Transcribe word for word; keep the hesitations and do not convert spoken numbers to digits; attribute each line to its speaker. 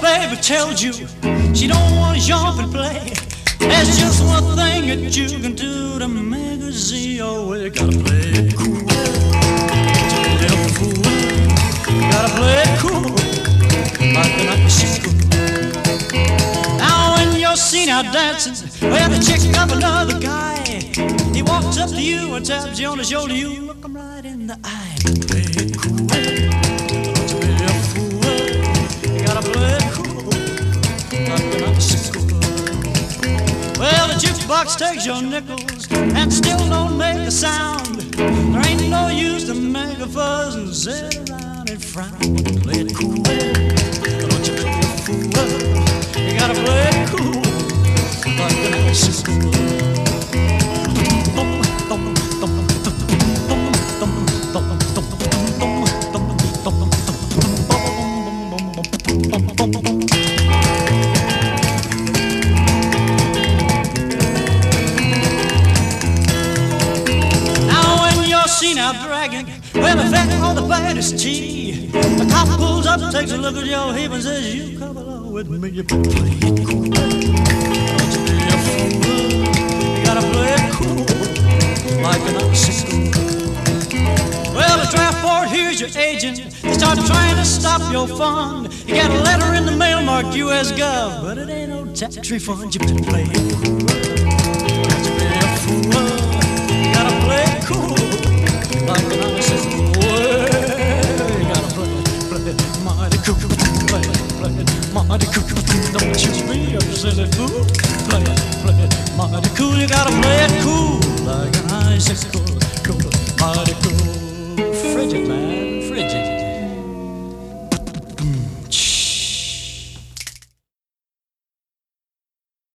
Speaker 1: baby tells you she don't want to jump and play, there's just one thing that you can do to make her see your way. Gotta play it cool, little fool. Gotta play it cool, like the night she's cool. Now when you're seen out dancing, well, the chick up another guy, he walks up to you and taps you on the shoulder, you look him right in the eye. Play it cool, don't be a fool. You gotta play it cool, like the night she's cool. Well, the jukebox takes your nickels and still don't make a sound. There ain't no use to make a fuss and sit around and frown. Play it cool, don't you be a fool. You gotta play it cool, like the night she's cool. Seen out dragging, well, if that on the baddest G, the cop pulls up, takes a look at your hip and says, you come along with me, you play it cool. Don't you be a fool, you gotta play it cool, like an obstacle. Well, the draft board, here's your agent, they start trying to stop your fund. You get a letter in the mail marked U S Gov, but it ain't no tax refund, you better play it cool. Don't you be a fool, you gotta play it cool, like an obstacle. You gotta play it, play it mighty cool, play it, play it mighty cool. Don't you be a silly fool, play it, play it mighty cool. You gotta play it cool, like an icicle, cool, mighty cool. Frigid man.